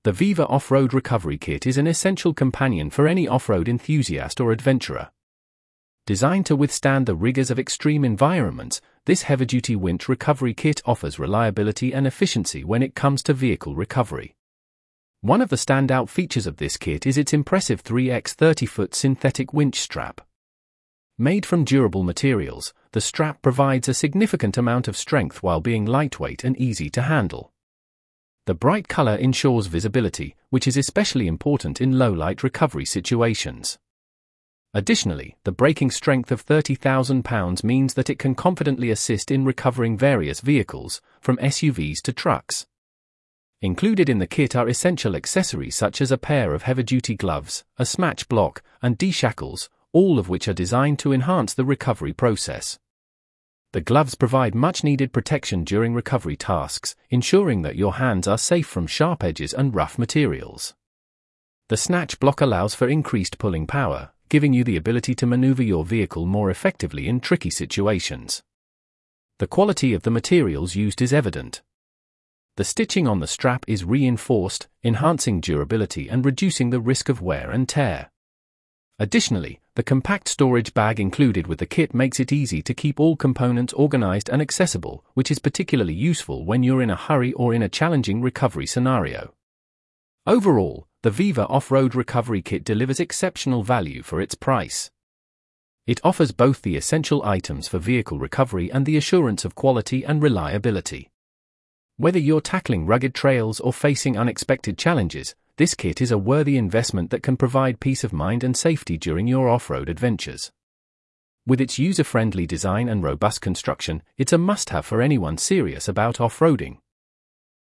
The Viva Off-Road Recovery Kit is an essential companion for any off-road enthusiast or adventurer. Designed to withstand the rigors of extreme environments, this heavy-duty winch recovery kit offers reliability and efficiency when it comes to vehicle recovery. One of the standout features of this kit is its impressive 3x 30-foot synthetic winch strap. Made from durable materials, the strap provides a significant amount of strength while being lightweight and easy to handle. The bright color ensures visibility, which is especially important in low-light recovery situations. Additionally, the braking strength of 30,000 pounds means that it can confidently assist in recovering various vehicles, from SUVs to trucks. Included in the kit are essential accessories such as a pair of heavy-duty gloves, a smatch block, and D-shackles, all of which are designed to enhance the recovery process. The gloves provide much-needed protection during recovery tasks, ensuring that your hands are safe from sharp edges and rough materials. The snatch block allows for increased pulling power, giving you the ability to maneuver your vehicle more effectively in tricky situations. The quality of the materials used is evident. The stitching on the strap is reinforced, enhancing durability and reducing the risk of wear and tear. Additionally, the compact storage bag included with the kit makes it easy to keep all components organized and accessible, which is particularly useful when you're in a hurry or in a challenging recovery scenario. Overall, the Viva Off-Road Recovery Kit delivers exceptional value for its price. It offers both the essential items for vehicle recovery and the assurance of quality and reliability. Whether you're tackling rugged trails or facing unexpected challenges, this kit is a worthy investment that can provide peace of mind and safety during your off-road adventures. With its user-friendly design and robust construction, it's a must-have for anyone serious about off-roading.